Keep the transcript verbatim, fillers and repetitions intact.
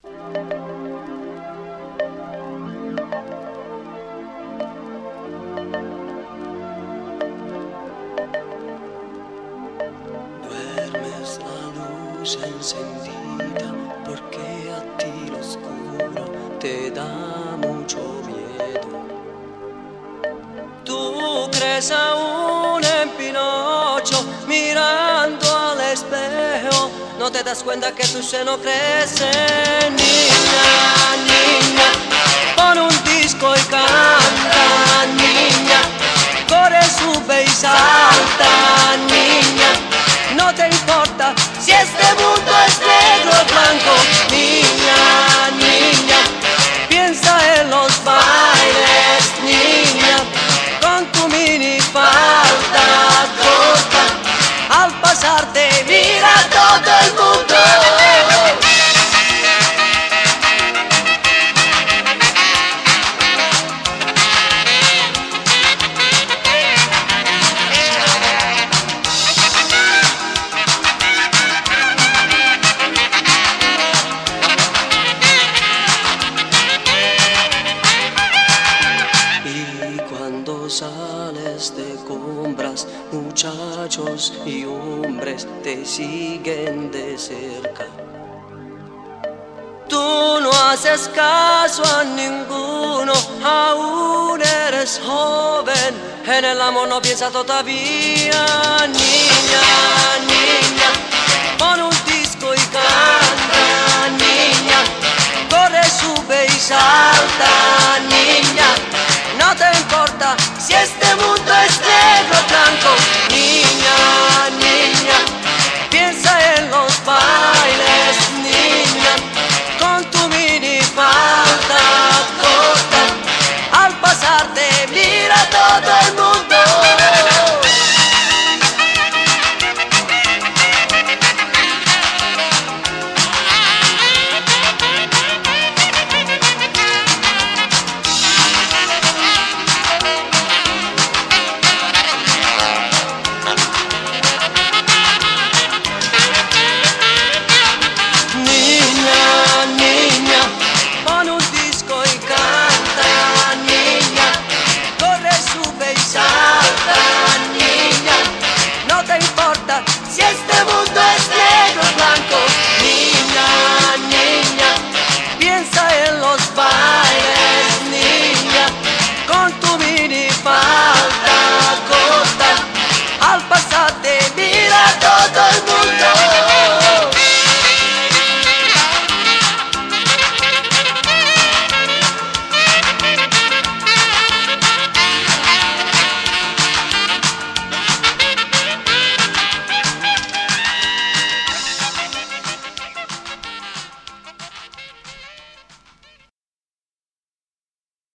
Duermes la luz encendida porque a ti lo oscuro te da mucho miedo. Tú crees aún en Pinocho mirando al espejo, no te das cuenta que tu seno crece. Niña, niña, pon un disco y canta. Niña, corre, sube y salta. Niña, no te importa si este mundo es negro o blanco. Niña, niña, piensa en los bailes. Niña, con tu mini falda corta, al pasarte mira todo el mundo. Sales te compras, muchachos y hombres te siguen de cerca. Tú no haces caso a ninguno, aún eres joven, en el amor no piensas todavía. Niña, niña,